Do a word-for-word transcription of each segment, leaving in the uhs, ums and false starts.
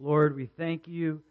Lord, we thank you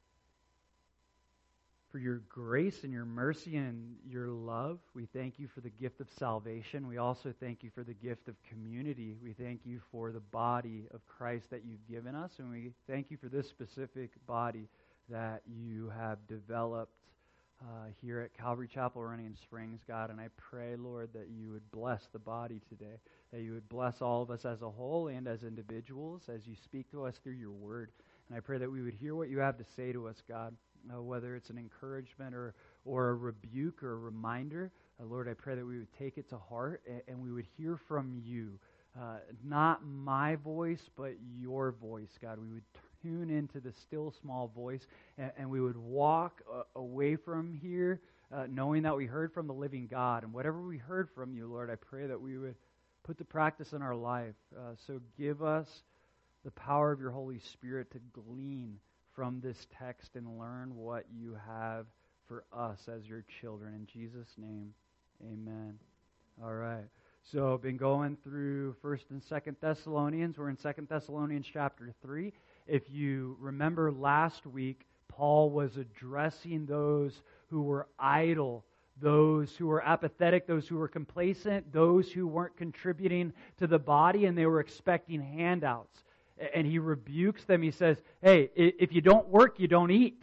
for your grace and your mercy and your love. We thank you for the gift of salvation. We also thank you for the gift of community. We thank you for the body of Christ that you've given us, and we thank you for this specific body that you have developed uh, here at Calvary Chapel Running Springs, God. And I pray, Lord, that you would bless the body today, that you would bless all of us as a whole and as individuals as you speak to us through your word. And I pray that we would hear what you have to say to us, God. Uh, whether it's an encouragement or, or a rebuke or a reminder, uh, Lord, I pray that we would take it to heart and, and we would hear from you. Uh, not my voice, but your voice, God. We would tune into the still small voice and, and we would walk uh, away from here uh, knowing that we heard from the living God. And whatever we heard from you, Lord, I pray that we would put to practice in our life. Uh, so give us the power of your Holy Spirit to glean from this text and learn what you have for us as your children. In Jesus' name, amen. All right. So I've been going through First and Second Thessalonians. We're in Second Thessalonians chapter three. If you remember last week, Paul was addressing those who were idle, those who were apathetic, those who were complacent, those who weren't contributing to the body, and they were expecting handouts. And he rebukes them. He says, hey, if you don't work, you don't eat.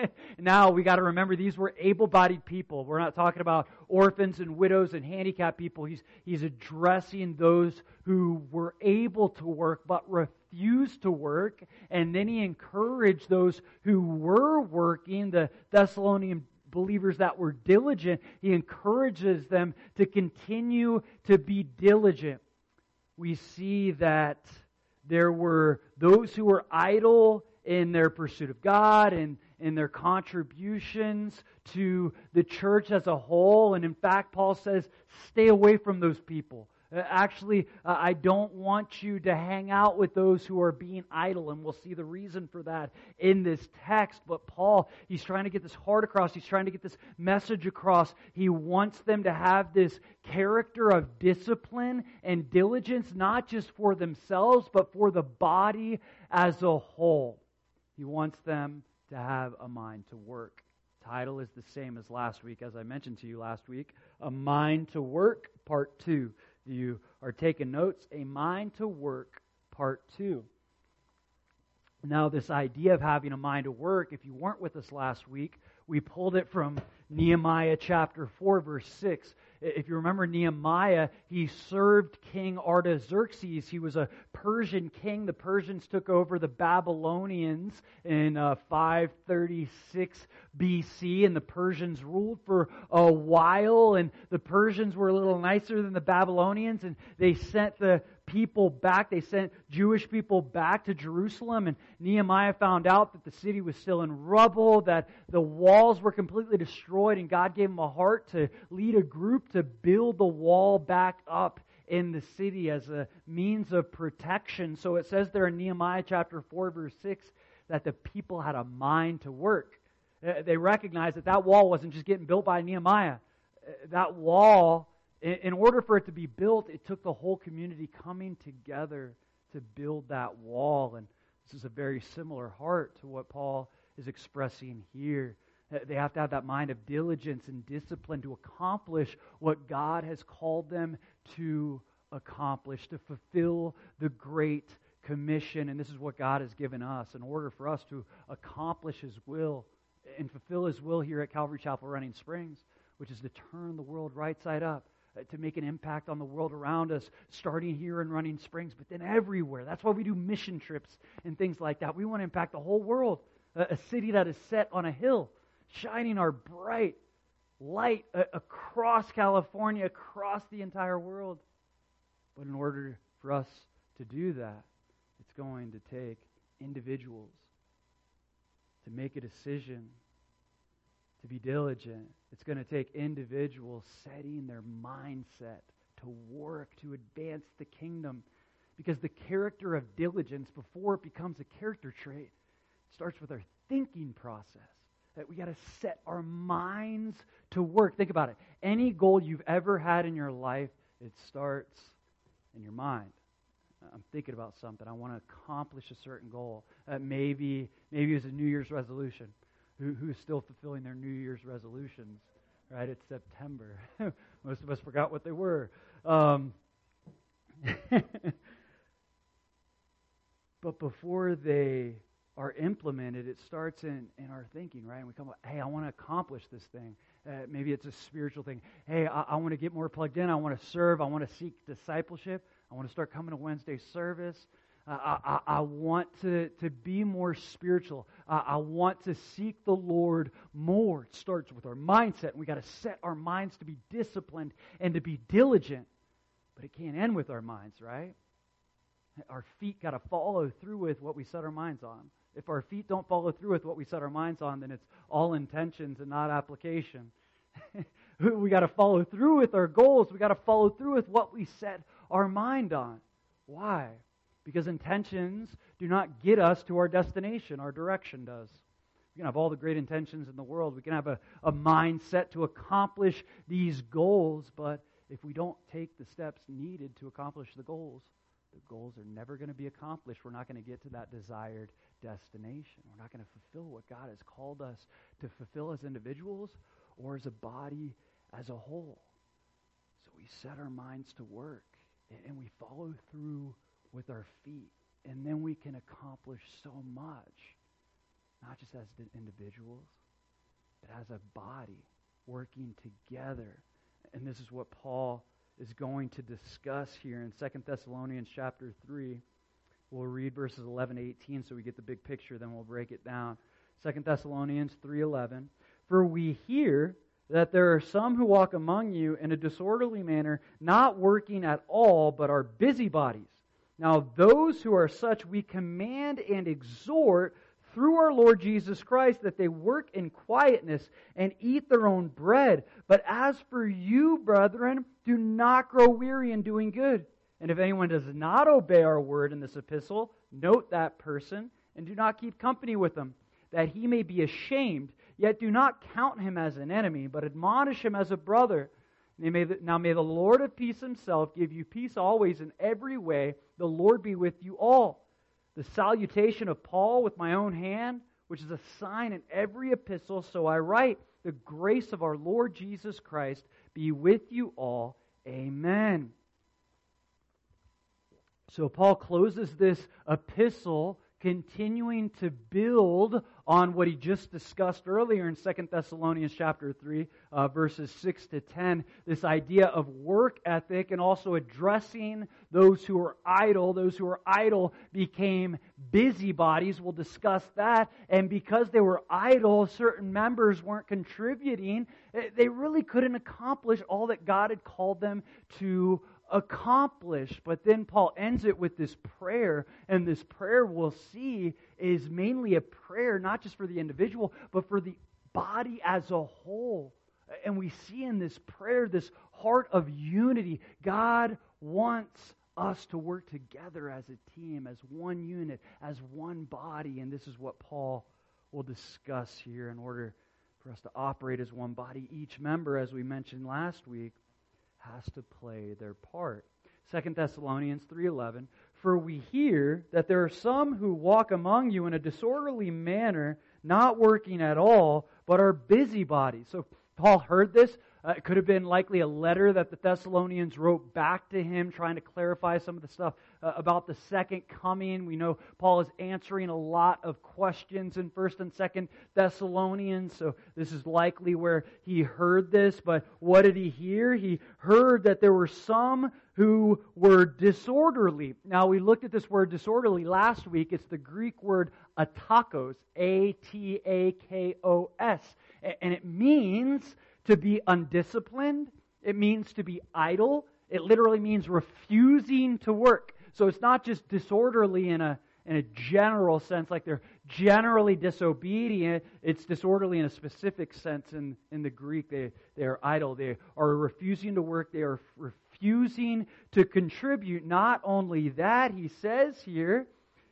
Now, we got to remember these were able-bodied people. We're not talking about orphans and widows and handicapped people. He's, he's addressing those who were able to work but refused to work. And then he encouraged those who were working, the Thessalonian believers that were diligent. He encourages them to continue to be diligent. We see that there were those who were idle in their pursuit of God and in their contributions to the church as a whole. And in fact, Paul says, stay away from those people. Uh, actually, uh, I don't want you to hang out with those who are being idle. And we'll see the reason for that in this text. But Paul, he's trying to get this heart across. He's trying to get this message across. He wants them to have this character of discipline and diligence, not just for themselves, but for the body as a whole. He wants them to have a mind to work. Title is the same as last week, as I mentioned to you last week. A Mind to Work, Part two. You are taking notes. A Mind to Work, Part two. Now, this idea of having a mind to work, if you weren't with us last week, we pulled it from Nehemiah chapter four, verse six. If you remember Nehemiah, he served King Artaxerxes. He was a Persian king. The Persians took over the Babylonians in uh, five thirty-six B C, and the Persians ruled for a while, and the Persians were a little nicer than the Babylonians, and they sent the people back. They sent Jewish people back to Jerusalem, and Nehemiah found out that the city was still in rubble, that the walls were completely destroyed, and God gave him a heart to lead a group to build the wall back up in the city as a means of protection. So it says there in Nehemiah chapter four, verse six, that the people had a mind to work. They recognized that that wall wasn't just getting built by Nehemiah. That wall, in order for it to be built, it took the whole community coming together to build that wall. And this is a very similar heart to what Paul is expressing here. They have to have that mind of diligence and discipline to accomplish what God has called them to accomplish, to fulfill the Great Commission. And this is what God has given us in order for us to accomplish His will and fulfill His will here at Calvary Chapel Running Springs, which is to turn the world right side up, to make an impact on the world around us, starting here in Running Springs, but then everywhere. That's why we do mission trips and things like that. We want to impact the whole world, a city that is set on a hill, shining our bright light across California, across the entire world. But in order for us to do that, it's going to take individuals to make a decision, to be diligent. It's going to take individuals setting their mindset to work, to advance the kingdom. Because the character of diligence, before it becomes a character trait, starts with our thinking process. That we got to set our minds to work. Think about it. Any goal you've ever had in your life, it starts in your mind. I'm thinking about something. I want to accomplish a certain goal. Uh, maybe maybe it's a New Year's resolution. Who, who's still fulfilling their New Year's resolutions? Right? It's September. Most of us forgot what they were. Um, but before they are implemented, it starts in, in our thinking, right? And we come up, hey, I want to accomplish this thing. Uh, maybe it's a spiritual thing. Hey, I, I want to get more plugged in. I want to serve. I want to seek discipleship. I want to start coming to Wednesday service. Uh, I, I, I want to, to be more spiritual. Uh, I want to seek the Lord more. It starts with our mindset. And we got to set our minds to be disciplined and to be diligent. But it can't end with our minds, right? Our feet got to follow through with what we set our minds on. If our feet don't follow through with what we set our minds on, then it's all intentions and not application. We got to follow through with our goals. We got to follow through with what we set our mind on. Why? Because intentions do not get us to our destination. Our direction does. We can have all the great intentions in the world. We can have a, a mindset to accomplish these goals, but if we don't take the steps needed to accomplish the goals, the goals are never going to be accomplished. We're not going to get to that desired destination. We're not going to fulfill what God has called us to fulfill as individuals or as a body as a whole. So we set our minds to work and we follow through with our feet, and then we can accomplish so much, not just as individuals, but as a body working together. And this is what Paul is going to discuss here in Second Thessalonians chapter three. We'll read verses eleven to eighteen so we get the big picture, then we'll break it down. Second Thessalonians three eleven. For we hear that there are some who walk among you in a disorderly manner, not working at all, but are busybodies. Now those who are such we command and exhort through our Lord Jesus Christ that they work in quietness and eat their own bread. But as for you, brethren, do not grow weary in doing good. And if anyone does not obey our word in this epistle, note that person and do not keep company with him, that he may be ashamed. Yet do not count him as an enemy, but admonish him as a brother. Now may the Lord of peace himself give you peace always in every way. The Lord be with you all. The salutation of Paul with my own hand, which is a sign in every epistle, so I write, the grace of our Lord Jesus Christ be with you all. Amen. So Paul closes this epistle continuing to build on what he just discussed earlier in Second Thessalonians chapter three, uh, verses six to ten, this idea of work ethic and also addressing those who are idle. Those who are idle became busybodies. We'll discuss that. And because they were idle, certain members weren't contributing. They really couldn't accomplish all that God had called them to accomplished. But then Paul ends it with this prayer, and this prayer we'll see is mainly a prayer not just for the individual, but for the body as a whole. And we see in this prayer this heart of unity. God wants us to work together as a team, as one unit, as one body, and this is what Paul will discuss here in order for us to operate as one body. Each member, as we mentioned last week, has to play their part. Second Thessalonians three eleven, for we hear that there are some who walk among you in a disorderly manner, not working at all, but are busybodies. So Paul heard this. Uh, it could have been likely a letter that the Thessalonians wrote back to him, trying to clarify some of the stuff uh, about the second coming. We know Paul is answering a lot of questions in First and Second Thessalonians, so this is likely where he heard this. But what did he hear? He heard that there were some who were disorderly. Now, we looked at this word disorderly last week. It's the Greek word atakos, A T A K O S, and it means to be undisciplined. It means to be idle. It literally means refusing to work. So it's not just disorderly in a in a general sense, like they're generally disobedient. It's disorderly in a specific sense in, in the Greek. They, they are idle. They are refusing to work. They are refusing to contribute. Not only that, he says here,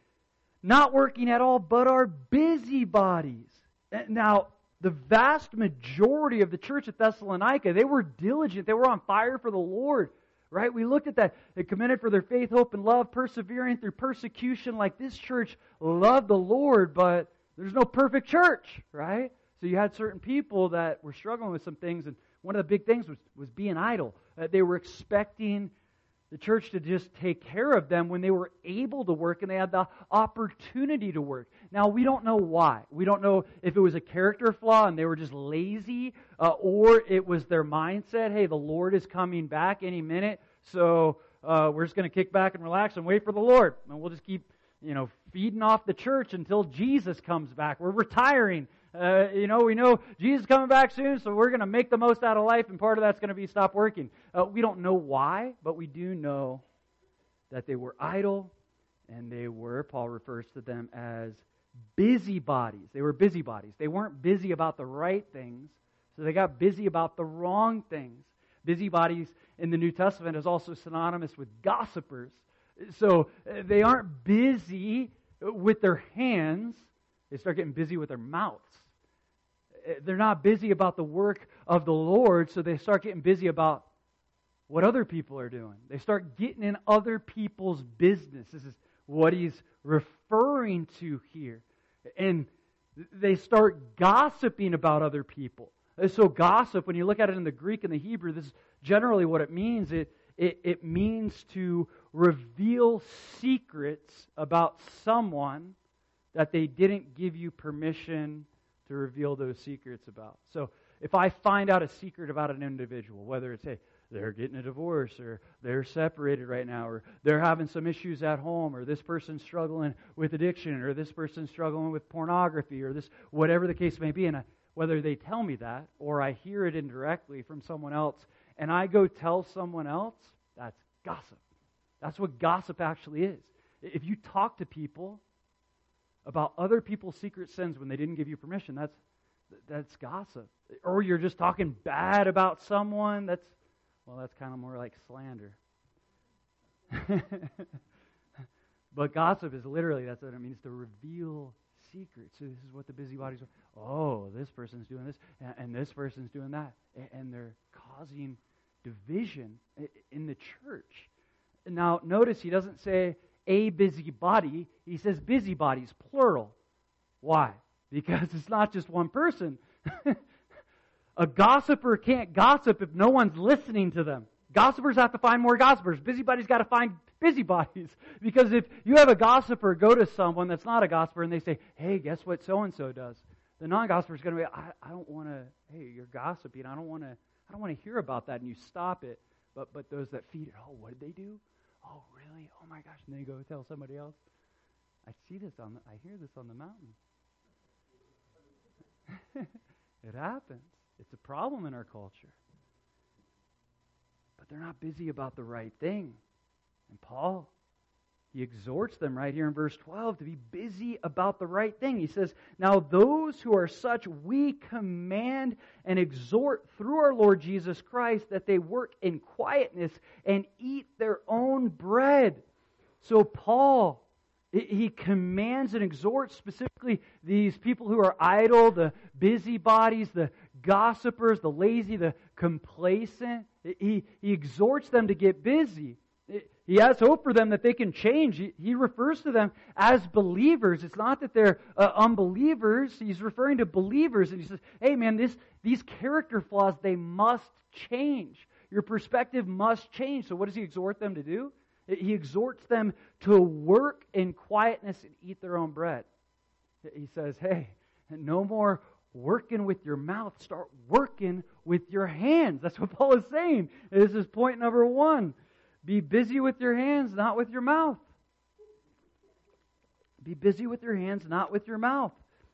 not working at all, but are busybodies. Now, the vast majority of the church at Thessalonica, they were diligent. They were on fire for the Lord. right? We looked at that. They commended for their faith, hope, and love, persevering through persecution. Like this church loved the Lord, but there's no perfect church, right? So you had certain people that were struggling with some things, and one of the big things was, was being idle. Uh, they were expecting the church to just take care of them when they were able to work and they had the opportunity to work. Now, we don't know why. We don't know if it was a character flaw and they were just lazy, uh, or it was their mindset, hey, the Lord is coming back any minute, so uh, we're just going to kick back and relax and wait for the Lord. And we'll just keep, you know, feeding off the church until Jesus comes back. We're retiring. Uh, you know, we know Jesus is coming back soon, so we're going to make the most out of life, and part of that's going to be stop working. Uh, we don't know why, but we do know that they were idle, and they were, Paul refers to them as busybodies. They were busybodies. They weren't busy about the right things, so they got busy about the wrong things. Busybodies in the New Testament is also synonymous with gossipers. So uh, they aren't busy with their hands. They start getting busy with their mouths. They're not busy about the work of the Lord, so they start getting busy about what other people are doing. They start getting in other people's business. This is what he's referring to here. And they start gossiping about other people. So gossip, when you look at it in the Greek and the Hebrew, this is generally what it means. It, it, it means to reveal secrets about someone that they didn't give you permission to reveal those secrets about. So if I find out a secret about an individual, whether it's, hey, they're getting a divorce, or they're separated right now, or they're having some issues at home, or this person's struggling with addiction, or this person's struggling with pornography, or this, whatever the case may be, and I, whether they tell me that, or I hear it indirectly from someone else, and I go tell someone else, that's gossip. That's what gossip actually is. If you talk to people about other people's secret sins when they didn't give you permission, that's that's gossip. Or you're just talking bad about someone, that's, well, that's kind of more like slander. But gossip is literally, that's what it means, to reveal secrets. So this is what the busybodies are. Oh, this person's doing this, and this person's doing that. And they're causing division in the church. Now, notice he doesn't say a busybody, he says busybodies, plural. Why? Because it's not just one person. A gossiper can't gossip if no one's listening to them. Gossipers have to find more gossipers. Busybodies got to find busybodies. Because if you have a gossiper go to someone that's not a gossiper and they say, hey, guess what so-and-so does? The non-gossiper is going to be, I, I don't want to, hey, you're gossiping. I don't want to I don't want to hear about that. And you stop it. But but those that feed it, oh, what did they do? Oh, really? Oh, my gosh. And they go tell somebody else. I see this on the, I hear this on the mountain. It happens. It's a problem in our culture. But they're not busy about the right thing. And Paul, he exhorts them right here in verse twelve to be busy about the right thing. He says, now those who are such we command and exhort through our Lord Jesus Christ that they work in quietness and eat their own bread. So Paul, he commands and exhorts specifically these people who are idle, the busybodies, the gossipers, the lazy, the complacent. He, he exhorts them to get busy. He has hope for them that they can change. He, he refers to them as believers. It's not that they're uh, unbelievers. He's referring to believers. And he says, hey man, this, these character flaws, they must change. Your perspective must change. So what does he exhort them to do? He exhorts them to work in quietness and eat their own bread. He says, hey, no more working with your mouth. Start working with your hands. That's what Paul is saying. This is point number one. Be busy with your hands, not with your mouth. Be busy with your hands, not with your mouth.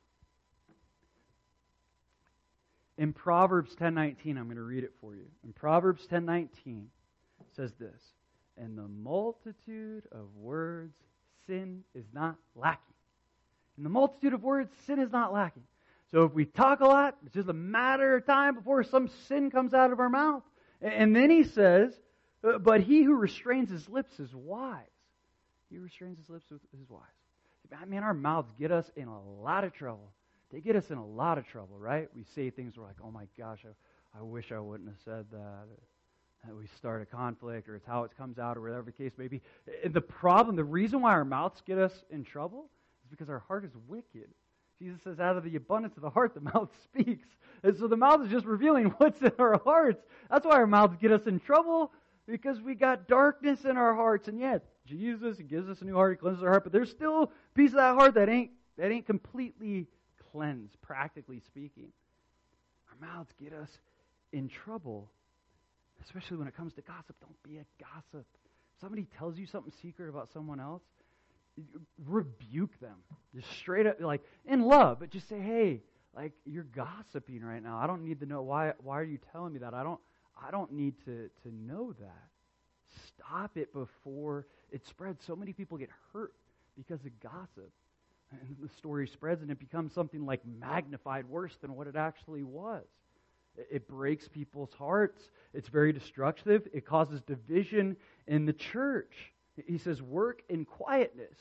In Proverbs ten nineteen, I'm going to read it for you. In Proverbs ten nineteen, it says this, in the multitude of words, sin is not lacking. In the multitude of words, sin is not lacking. So if we talk a lot, it's just a matter of time before some sin comes out of our mouth. And then he says, but he who restrains his lips is wise. He who restrains his lips is wise. I mean, our mouths get us in a lot of trouble. They get us in a lot of trouble, right? We say things we're like, oh my gosh, I, I wish I wouldn't have said that. we start a conflict, or it's how it comes out, or whatever the case may be. The problem, the reason why our mouths get us in trouble is because our heart is wicked. Jesus says, out of the abundance of the heart, the mouth speaks. And so the mouth is just revealing what's in our hearts. That's why our mouths get us in trouble, because we got darkness in our hearts. And yet, Jesus, He gives us a new heart, He cleanses our heart, but there's still a piece of that heart that ain't, that ain't completely cleansed, practically speaking. Our mouths get us in trouble, especially when it comes to gossip. Don't be a gossip. If somebody tells you something secret about someone else, rebuke them. Just straight up, like, in love, but just say, hey, like, you're gossiping right now. I don't need to know why why are you telling me that? I don't I don't need to, to know that. Stop it before it spreads. So many people get hurt because of gossip. And the story spreads and it becomes something like magnified worse than what it actually was. It, it breaks people's hearts. It's very destructive. It causes division in the church. He says, work in quietness.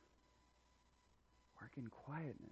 Work in quietness.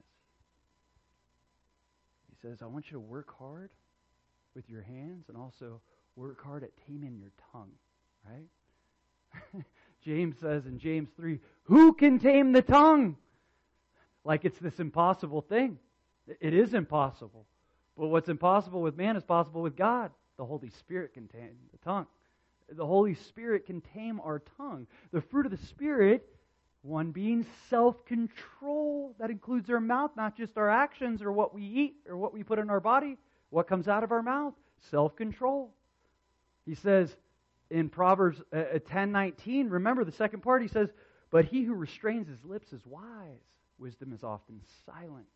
He says, I want you to work hard with your hands and also work hard at taming your tongue. Right? James says in James three, who can tame the tongue? Like it's this impossible thing. It is impossible. But what's impossible with man is possible with God. The Holy Spirit can tame the tongue. The Holy Spirit can tame our tongue. The fruit of the Spirit, one being self-control. That includes our mouth, not just our actions or what we eat or what we put in our body. What comes out of our mouth? Self-control. He says in Proverbs ten nineteen, remember the second part, he says, but he who restrains his lips is wise. Wisdom is often silent.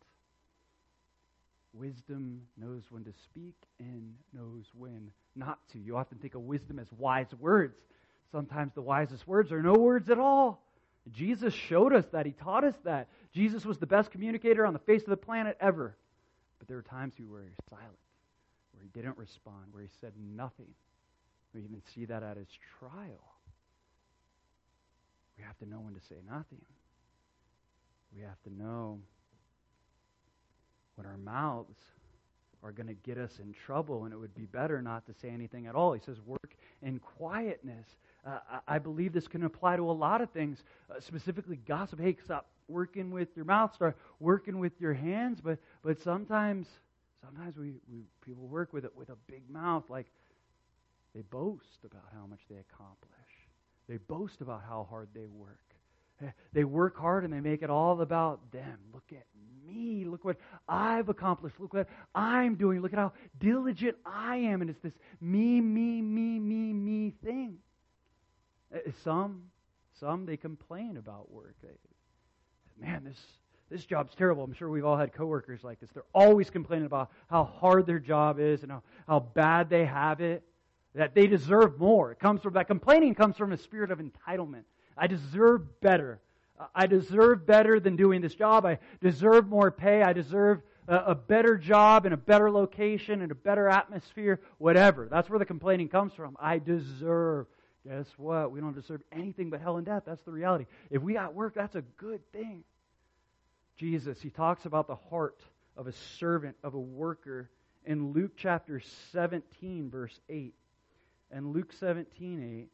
Wisdom knows when to speak and knows when not to. You often think of wisdom as wise words. Sometimes the wisest words are no words at all. Jesus showed us that. He taught us that. Jesus was the best communicator on the face of the planet ever. But there were times where he was silent, where he didn't respond, where he said nothing. We even see that at his trial. We have to know when to say nothing. We have to know when our mouths are going to get us in trouble, and it would be better not to say anything at all. He says, work in quietness. Uh, I believe this can apply to a lot of things, uh, specifically gossip. Hey, stop working with your mouth, start working with your hands. But but sometimes, sometimes we, we people work with it with a big mouth, like they boast about how much they accomplish. They boast about how hard they work. They work hard and they make it all about them. Look at me. Look what I've accomplished. Look what I'm doing. Look at how diligent I am. And it's this me, me, me, me, me thing. Some, some they complain about work. They, man, this this job's terrible. I'm sure we've all had coworkers like this. They're always complaining about how hard their job is and how, how bad they have it. That they deserve more. It comes from that complaining comes from a spirit of entitlement. I deserve better. I deserve better than doing this job. I deserve more pay. I deserve a, a better job in a better location and a better atmosphere, whatever. That's where the complaining comes from. I deserve. Guess what? We don't deserve anything but hell and death. That's the reality. If we got work, that's a good thing. Jesus, He talks about the heart of a servant, of a worker, in Luke chapter seventeen, verse eight. And Luke seventeen, eight.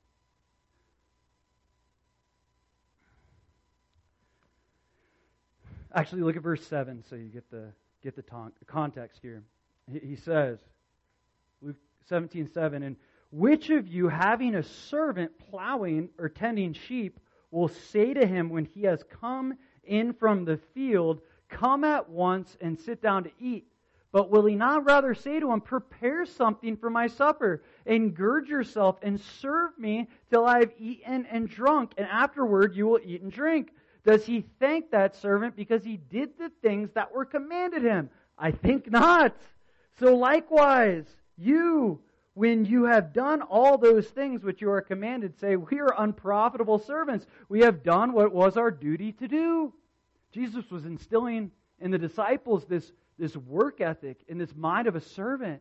Actually, look at verse seven so you get the get the ton- context here. He, he says, Luke seventeen, seven, and which of you, having a servant plowing or tending sheep, will say to him when he has come in from the field, come at once and sit down to eat? But will he not rather say to him, prepare something for my supper, and gird yourself and serve me till I have eaten and drunk, and afterward you will eat and drink? Does he thank that servant because he did the things that were commanded him? I think not. So likewise, you, when you have done all those things which you are commanded, say, we are unprofitable servants. We have done what was our duty to do. Jesus was instilling in the disciples this, this work ethic and this mind of a servant.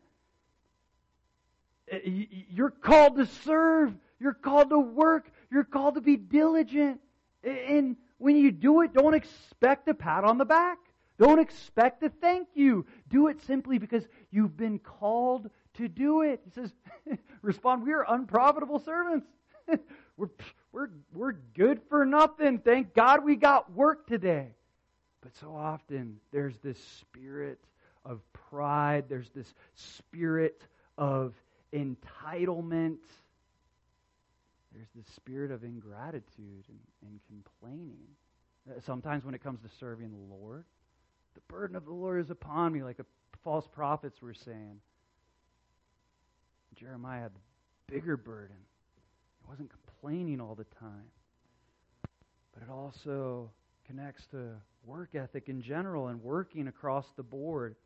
You're called to serve. You're called to work. You're called to be diligent. And when you do it, don't expect a pat on the back. Don't expect a thank you. Do it simply because you've been called to do it. He says, respond, we are unprofitable servants. we're, we're, we're good for nothing. Thank God we got work today. But so often there's this spirit of pride. There's this spirit of entitlement. There's this spirit of ingratitude and, and complaining. Sometimes when it comes to serving the Lord, the burden of the Lord is upon me, like the false prophets were saying. Jeremiah had the bigger burden. He wasn't complaining all the time. But it also connects to work ethic in general and working across the board.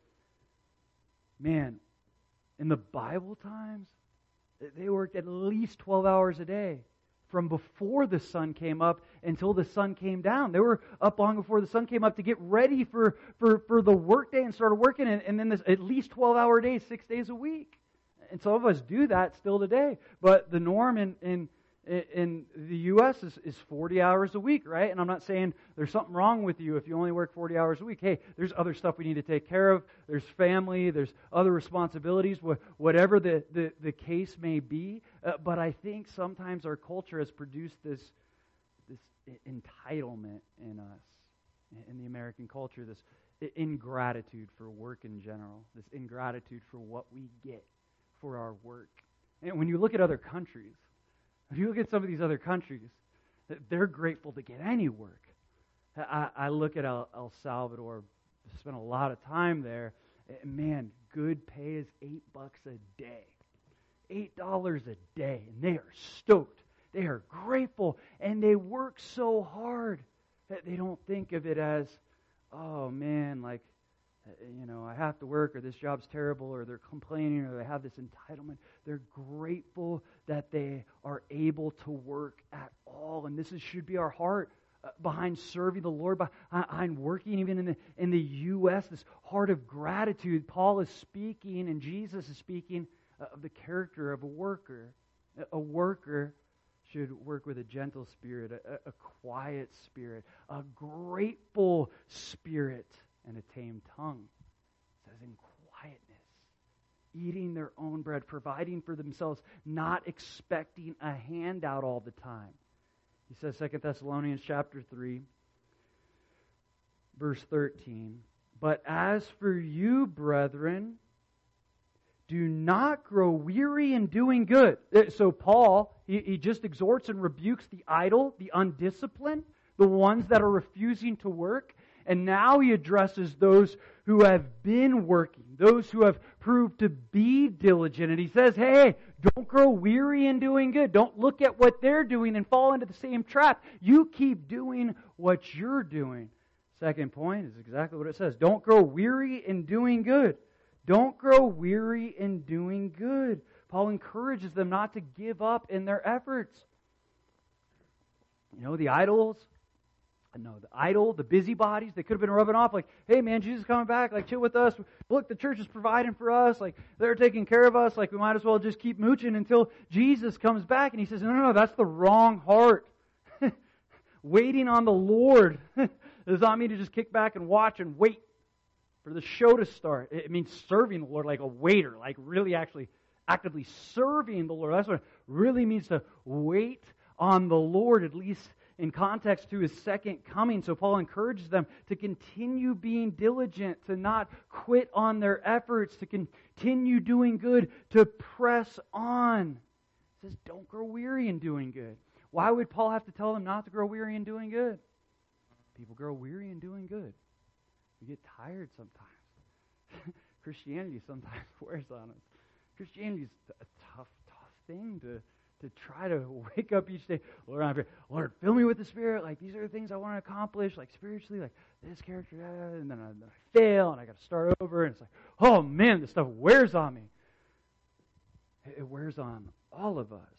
Man, in the Bible times, they worked at least twelve hours a day. From before the sun came up until the sun came down. They were up long before the sun came up to get ready for, for, for the workday and started working. And, and then this at least twelve-hour days, six days a week. And some of us do that still today. But the norm in in, in the U S is, is forty hours a week, right? And I'm not saying there's something wrong with you if you only work forty hours a week. Hey, there's other stuff we need to take care of. There's family. There's other responsibilities, whatever the, the, the case may be. Uh, but I think sometimes our culture has produced this, this entitlement in us, in the American culture, this ingratitude for work in general, this ingratitude for what we get for our work. And when you look at other countries, if you look at some of these other countries, they're grateful to get any work. I, I look at El, El Salvador, spent a lot of time there, and man, good pay is eight bucks a day. Eight dollars a day, and they are stoked. They are grateful, and they work so hard that they don't think of it as, oh man, like, you know, I have to work, or this job's terrible, or they're complaining, or they have this entitlement. They're grateful that they are able to work at all, and this is, should be our heart uh, behind serving the Lord, behind working even in the in the U S, this heart of gratitude. Paul is speaking, and Jesus is speaking uh, of the character of a worker. A worker should work with a gentle spirit, a, a quiet spirit, a grateful spirit, and a tame tongue. It says in quietness, eating their own bread, providing for themselves, not expecting a handout all the time. He says, Second Thessalonians chapter three, verse thirteen, but as for you, brethren, do not grow weary in doing good. So Paul, he, he just exhorts and rebukes the idle, the undisciplined, the ones that are refusing to work. And now he addresses those who have been working, those who have proved to be diligent. And he says, hey, don't grow weary in doing good. Don't look at what they're doing and fall into the same trap. You keep doing what you're doing. Second point is exactly what it says. Don't grow weary in doing good. Don't grow weary in doing good. Paul encourages them not to give up in their efforts. You know, the idols, no, the idle, the busybodies, they could have been rubbing off like, hey man, Jesus is coming back, like chill with us. Look, the church is providing for us, like they're taking care of us, like we might as well just keep mooching until Jesus comes back. And he says, no, no, no, that's the wrong heart. Waiting on the Lord does not mean to just kick back and watch and wait for the show to start. It means serving the Lord like a waiter, like really actually actively serving the Lord. That's what it really means, to wait on the Lord, at least in context to His second coming. So Paul encourages them to continue being diligent, to not quit on their efforts, to continue doing good, to press on. He says, don't grow weary in doing good. Why would Paul have to tell them not to grow weary in doing good? People grow weary in doing good. We get tired sometimes. Christianity sometimes wears on us. Christianity is a tough, tough thing to, to try to wake up each day. Lord, I'm, Lord, fill me with the Spirit. Like, these are the things I want to accomplish, like spiritually, like this character, and then I, then I fail, and I got to start over, and it's like, oh man, this stuff wears on me. It, it wears on all of us.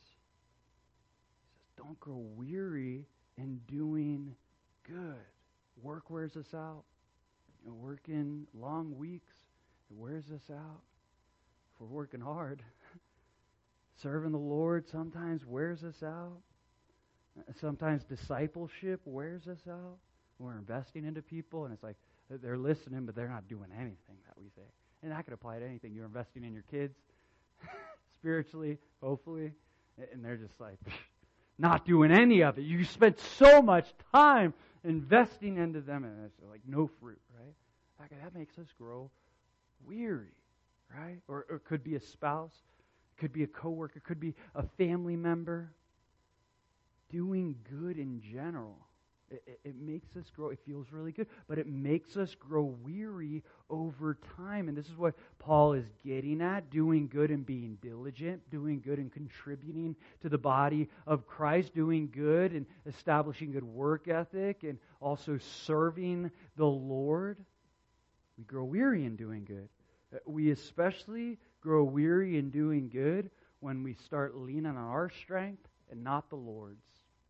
He says, don't grow weary in doing good. Work wears us out. You know, working long weeks, it wears us out. If we're working hard, serving the Lord sometimes wears us out. Sometimes discipleship wears us out. We're investing into people, and it's like they're listening, but they're not doing anything that we say. And that could apply to anything. You're investing in your kids. spiritually, hopefully. And they're just like, not doing any of it. You spent so much time investing into them, and it's like no fruit, right? That makes us grow weary, right? Or, or it could be a spouse, it could be a coworker, it could be a family member. Doing good in general, it, it, it makes us grow. It feels really good, but it makes us grow weary over time. And this is what Paul is getting at: doing good and being diligent, doing good and contributing to the body of Christ, doing good and establishing good work ethic, and also serving the Lord. We grow weary in doing good. We especially grow weary in doing good when we start leaning on our strength and not the Lord's.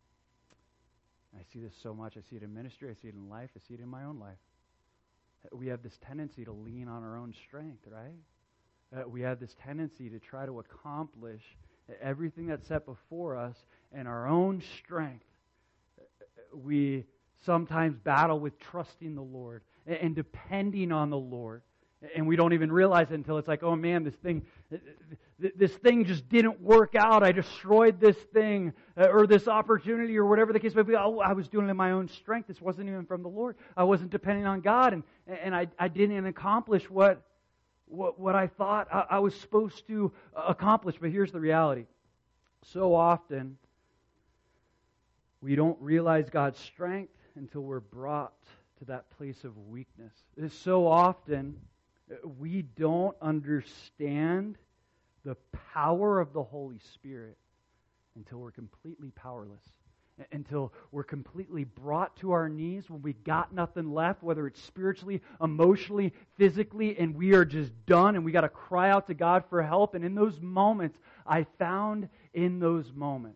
I see this so much. I see it in ministry. I see it in life. I see it in my own life. We have this tendency to lean on our own strength, right? Uh, we have this tendency to try to accomplish everything that's set before us in our own strength. We sometimes battle with trusting the Lord and, and depending on the Lord. And we don't even realize it until it's like, oh man, this thing, this thing just didn't work out. I destroyed this thing or this opportunity or whatever the case may be. Oh, I was doing it in my own strength. This wasn't even from the Lord. I wasn't depending on God, and and I, I didn't accomplish what what what I thought I, I was supposed to accomplish. But here's the reality: so often we don't realize God's strength until we're brought to that place of weakness. So often we don't understand the power of the Holy Spirit until we're completely powerless, until we're completely brought to our knees when we got nothing left, whether it's spiritually, emotionally, physically, and we are just done and we got to cry out to God for help. And in those moments, I found in those moments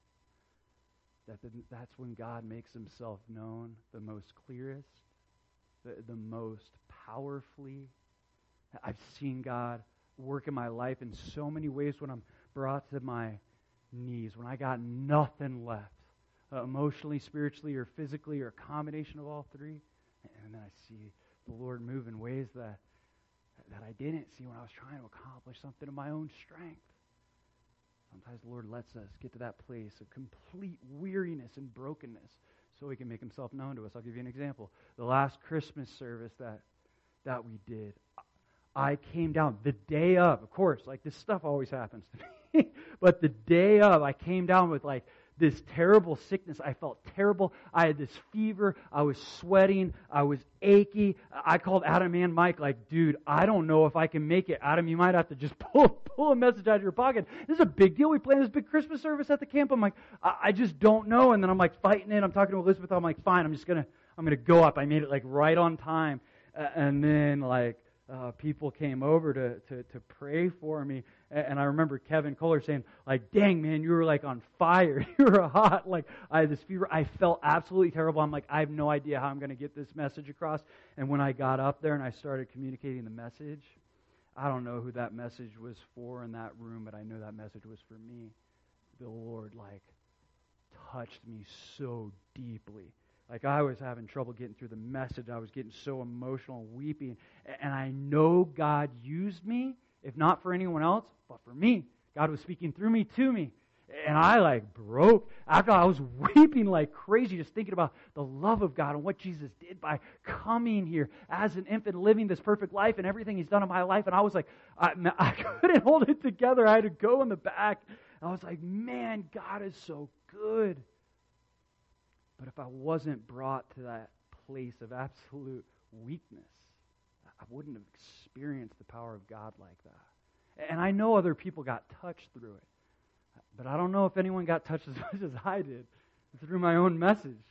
that that's when God makes Himself known the most clearest, the, the most powerfully. I've seen God work in my life in so many ways when I'm brought to my knees, when I got nothing left, uh, emotionally, spiritually, or physically, or a combination of all three. And then I see the Lord move in ways that that I didn't see when I was trying to accomplish something of my own strength. Sometimes the Lord lets us get to that place of complete weariness and brokenness so He can make Himself known to us. I'll give you an example. The last Christmas service that that we did, I came down the day of, of course, like this stuff always happens to me, but the day of, I came down with like this terrible sickness. I felt terrible. I had this fever. I was sweating. I was achy. I called Adam and Mike like, dude, I don't know if I can make it. Adam, you might have to just pull, pull a message out of your pocket. This is a big deal. We planned this big Christmas service at the camp. I'm like, I, I just don't know. And then I'm like fighting it. I'm talking to Elizabeth. I'm like, fine, I'm just going to, I'm going to go up. I made it like right on time. Uh, and then like, Uh, people came over to, to, to pray for me. And I remember Kevin Kohler saying, like, dang, man, you were like on fire. You were hot. Like, I had this fever. I felt absolutely terrible. I'm like, I have no idea how I'm going to get this message across. And when I got up there and I started communicating the message, I don't know who that message was for in that room, but I know that message was for me. The Lord, like, touched me so deeply. Like, I was having trouble getting through the message. I was getting so emotional and weeping. And I know God used me, if not for anyone else, but for me. God was speaking through me to me. And I, like, broke. After I was weeping like crazy, just thinking about the love of God and what Jesus did by coming here as an infant, living this perfect life and everything He's done in my life. And I was like, I, I couldn't hold it together. I had to go in the back. And I was like, man, God is so good. But if I wasn't brought to that place of absolute weakness, I wouldn't have experienced the power of God like that. And I know other people got touched through it. But I don't know if anyone got touched as much as I did through my own message.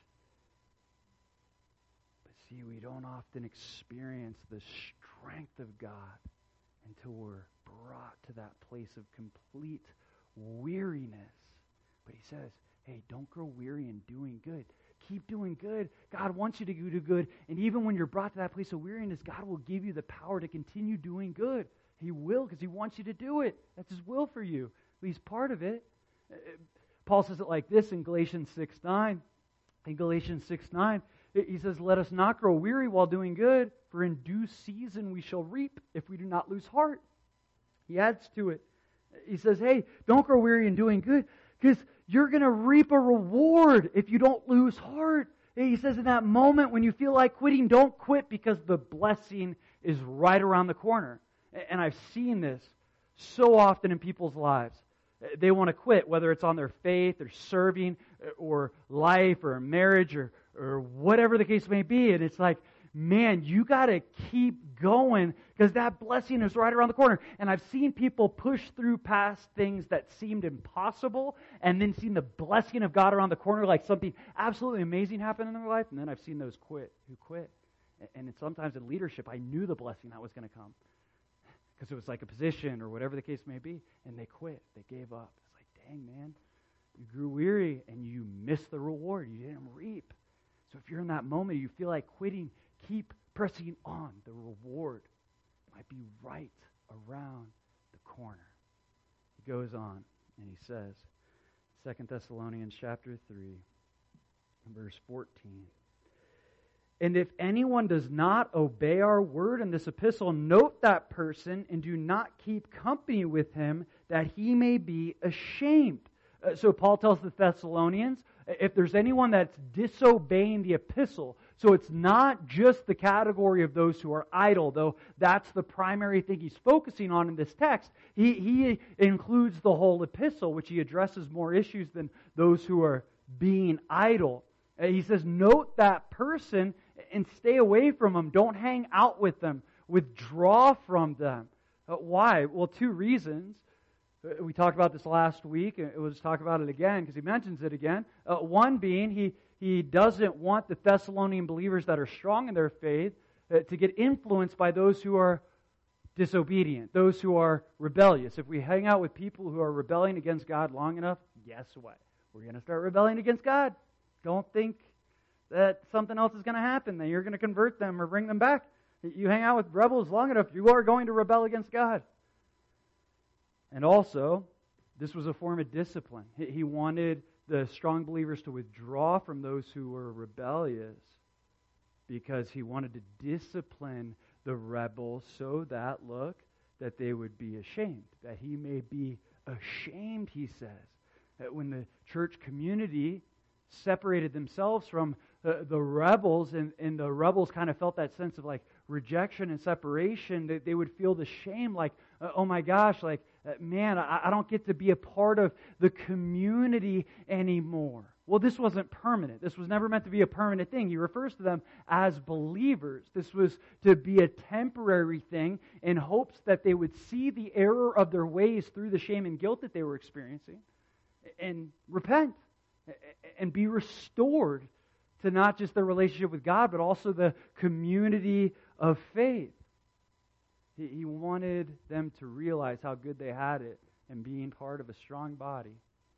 But see, we don't often experience the strength of God until we're brought to that place of complete weariness. But He says, hey, don't grow weary in doing good. Keep doing good. God wants you to do good. And even when you're brought to that place of weariness, God will give you the power to continue doing good. He will, because He wants you to do it. That's His will for you. At least part of it. Paul says it like this in Galatians six nine. In Galatians six nine, he says, let us not grow weary while doing good, for in due season we shall reap if we do not lose heart. He adds to it, He says, hey, don't grow weary in doing good, because you're going to reap a reward if you don't lose heart. He says in that moment when you feel like quitting, don't quit, because the blessing is right around the corner. And I've seen this so often in people's lives. They want to quit, whether it's on their faith or serving or life or marriage or, or whatever the case may be. And it's like, man, you got to keep going, because that blessing is right around the corner. And I've seen people push through past things that seemed impossible and then seen the blessing of God around the corner, like something absolutely amazing happen in their life. And then I've seen those quit who quit. And it's sometimes in leadership, I knew the blessing that was going to come, because it was like a position or whatever the case may be, and they quit. They gave up. It's like, dang, man, you grew weary and you missed the reward. You didn't reap. So if you're in that moment, you feel like quitting, keep pressing on. The reward might be right around the corner. He goes on and he says, Second Thessalonians chapter three, verse fourteen. And if anyone does not obey our word in this epistle, note that person and do not keep company with him, that he may be ashamed. Uh, so Paul tells the Thessalonians, if there's anyone that's disobeying the epistle, so it's not just the category of those who are idle, though that's the primary thing he's focusing on in this text. He, he includes the whole epistle, which he addresses more issues than those who are being idle. Uh, he says, note that person and stay away from them. Don't hang out with them. Withdraw from them. Uh, why? Well, two reasons. Uh, we talked about this last week, and we'll just talk about it again because he mentions it again. Uh, one being, he, he doesn't want the Thessalonian believers that are strong in their faith uh, to get influenced by those who are disobedient, those who are rebellious. If we hang out with people who are rebelling against God long enough, guess what? We're going to start rebelling against God. Don't think that something else is going to happen, that you're going to convert them or bring them back. You hang out with rebels long enough, you are going to rebel against God. And also, this was a form of discipline. He wanted the strong believers to withdraw from those who were rebellious, because he wanted to discipline the rebels so that, look, that they would be ashamed, that he may be ashamed, he says. That when the church community separated themselves from uh, the rebels, and, and the rebels kind of felt that sense of like rejection and separation, that they would feel the shame, like, uh, oh my gosh, like, uh, man, I, I don't get to be a part of the community anymore. Well, this wasn't permanent. This was never meant to be a permanent thing. He refers to them as believers. This was to be a temporary thing in hopes that they would see the error of their ways through the shame and guilt that they were experiencing and repent and be restored to not just their relationship with God, but also the community of faith. He, he wanted them to realize how good they had it in being part of a strong body.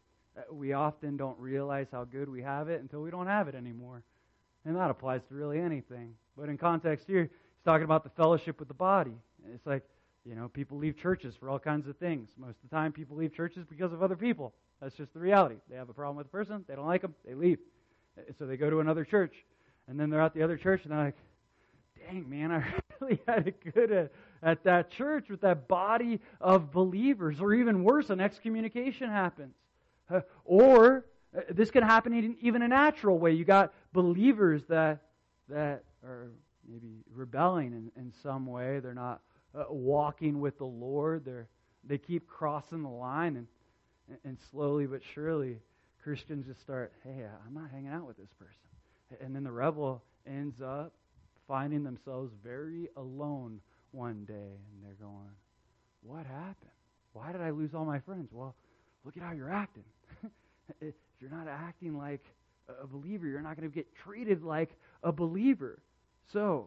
We often don't realize how good we have it until we don't have it anymore. And that applies to really anything. But in context here, he's talking about the fellowship with the body. It's like, you know, people leave churches for all kinds of things. Most of the time, people leave churches because of other people. That's just the reality. They have a problem with a person, they don't like them, they leave. So they go to another church. And then they're at the other church, and they're like, dang, man, I really had it good at, at that church with that body of believers. Or even worse, an excommunication happens. Uh, or uh, this can happen in even a natural way. You got believers that that are maybe rebelling in, in some way. They're not uh, walking with the Lord. They're they keep crossing the line, and and slowly but surely, Christians just start, hey, I'm not hanging out with this person. And then the rebel ends up finding themselves very alone one day, and they're going, what happened? Why did I lose all my friends? Well, look at how you're acting. If you're not acting like a believer, you're not going to get treated like a believer. So,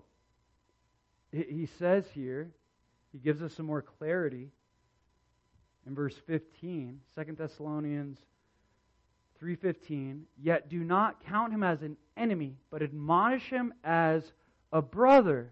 he says here, he gives us some more clarity in verse fifteen, Second Thessalonians three fifteen, yet do not count him as an enemy, but admonish him as a brother.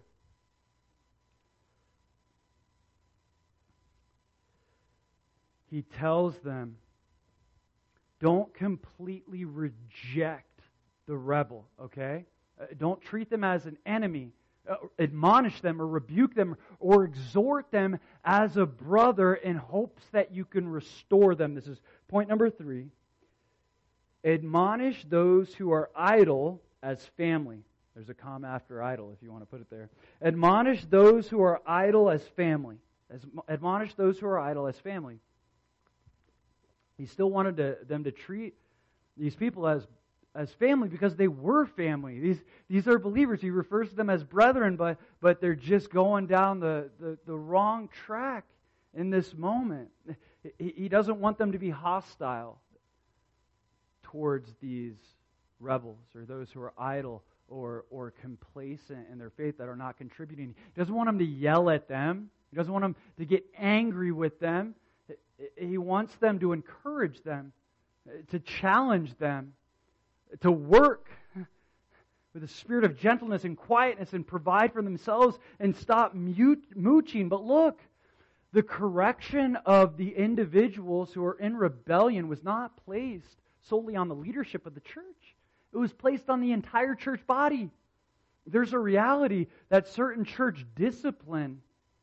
He tells them, don't completely reject the rebel, okay? Uh, don't treat them as an enemy, uh, admonish them or rebuke them or exhort them as a brother in hopes that you can restore them. This is point number three. Admonish those who are idle as family. There's a comma after idle if you want to put it there. Admonish those who are idle as family. As, admonish those who are idle as family. He still wanted to, them to treat these people as, as family because they were family. These, these are believers. He refers to them as brethren, but, but they're just going down the, the, the wrong track in this moment. He, he doesn't want them to be hostile towards these rebels or those who are idle or, or complacent in their faith that are not contributing. He doesn't want them to yell at them. He doesn't want them to get angry with them. He wants them to encourage them, to challenge them, to work with a spirit of gentleness and quietness and provide for themselves and stop mute, mooching. But look, the correction of the individuals who are in rebellion was not placed solely on the leadership of the church. It was placed on the entire church body. There's a reality that certain church discipline,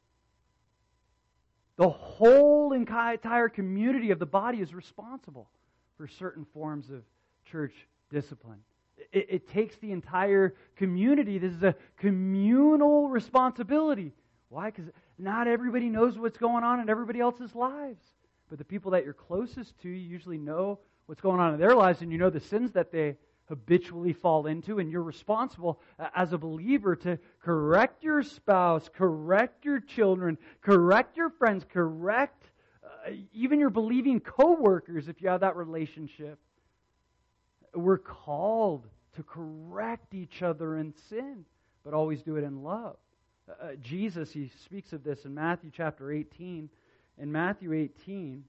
the whole entire community of the body is responsible for certain forms of church discipline. It, it takes the entire community. This is a communal responsibility. Why? Because not everybody knows what's going on in everybody else's lives. But the people that you're closest to, you usually know what's going on in their lives, and you know the sins that they habitually fall into, and you're responsible as a believer to correct your spouse, correct your children, correct your friends, correct uh, even your believing co-workers if you have that relationship. We're called to correct each other in sin, but always do it in love. Uh, Jesus, He speaks of this in Matthew chapter eighteen. In Matthew eighteen,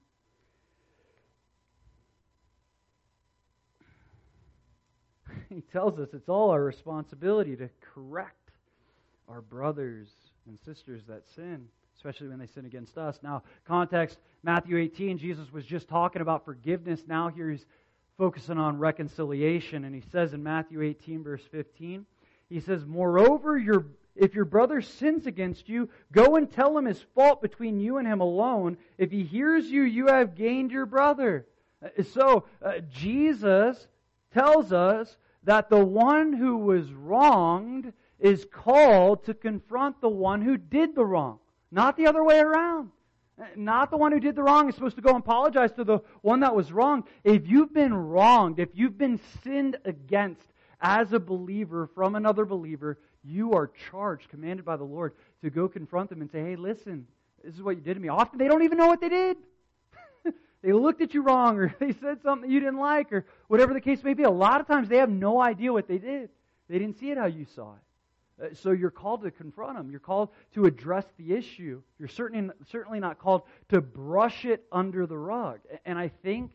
He tells us it's all our responsibility to correct our brothers and sisters that sin, especially when they sin against us. Now, context, Matthew eighteen, Jesus was just talking about forgiveness. Now here He's focusing on reconciliation. And He says in Matthew eighteen, verse fifteen, He says, "Moreover, your if your brother sins against you, go and tell him his fault between you and him alone. If he hears you, you have gained your brother." So, uh, Jesus tells us that the one who was wronged is called to confront the one who did the wrong, not the other way around. Not the one who did the wrong is supposed to go and apologize to the one that was wrong. If you've been wronged, if you've been sinned against as a believer from another believer, you are charged, commanded by the Lord, to go confront them and say, "Hey, listen, this is what you did to me." Often they don't even know what they did. They looked at you wrong, or they said something you didn't like, or whatever the case may be. A lot of times they have no idea what they did. They didn't see it how you saw it. Uh, so you're called to confront them. You're called to address the issue. You're certainly, certainly not called to brush it under the rug. And I think,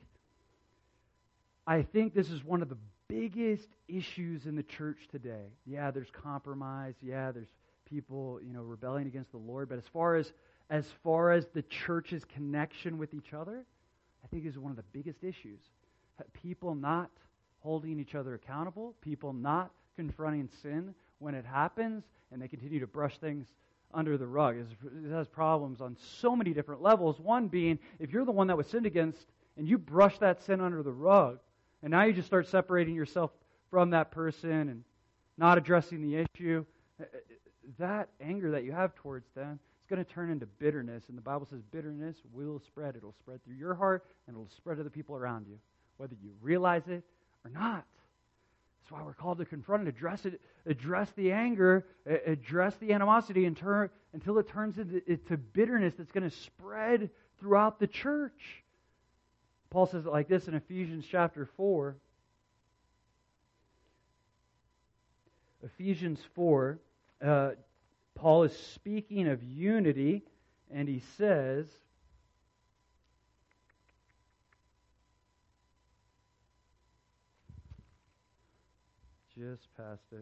I think this is one of the biggest issues in the church today. Yeah, there's compromise. Yeah, there's people, you know, rebelling against the Lord. But as far as as far as the church's connection with each other, I think is one of the biggest issues. People not holding each other accountable, people not confronting sin when it happens, and they continue to brush things under the rug. It has problems on so many different levels. One being, if you're the one that was sinned against, and you brush that sin under the rug, and now you just start separating yourself from that person and not addressing the issue, that anger that you have towards them, going to turn into bitterness, and the Bible says bitterness will spread. It'll spread through your heart, and it'll spread to the people around you, whether you realize it or not. That's why we're called to confront it, address it, address the anger, address the animosity, and turn, until it turns into, into bitterness that's going to spread throughout the church. Paul says it like this in Ephesians chapter four. Ephesians four, uh, Paul is speaking of unity, and he says, just past it.